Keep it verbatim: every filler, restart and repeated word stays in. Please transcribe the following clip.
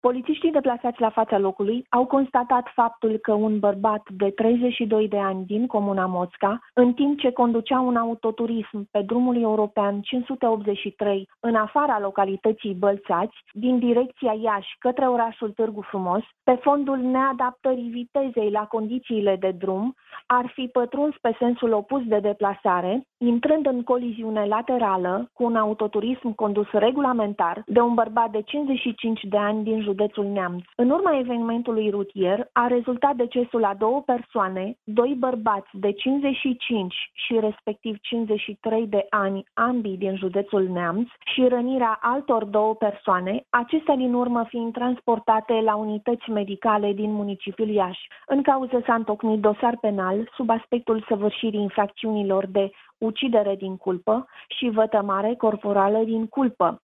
Polițiștii deplasați la fața locului au constatat faptul că un bărbat de treizeci și doi de ani din comuna Mosca, în timp ce conducea un autoturism pe drumul european cinci sute optzeci și trei în afara localității Bălțați, din direcția Iași către orașul Târgu Frumos, pe fondul neadaptării vitezei la condițiile de drum, ar fi pătruns pe sensul opus de deplasare, intrând în coliziune laterală cu un autoturism condus regulamentar de un bărbat de cincizeci și cinci de ani din județul Neamț. În urma evenimentului rutier a rezultat decesul a două persoane, doi bărbați de cincizeci și cinci și respectiv cincizeci și trei de ani, ambii din județul Neamț, și rănirea altor două persoane, acestea din urmă fiind transportate la unități medicale din municipiul Iași. În cauză s-a întocmit dosar penal sub aspectul săvârșirii infracțiunilor de ucidere din culpă și vătămare corporală din culpă.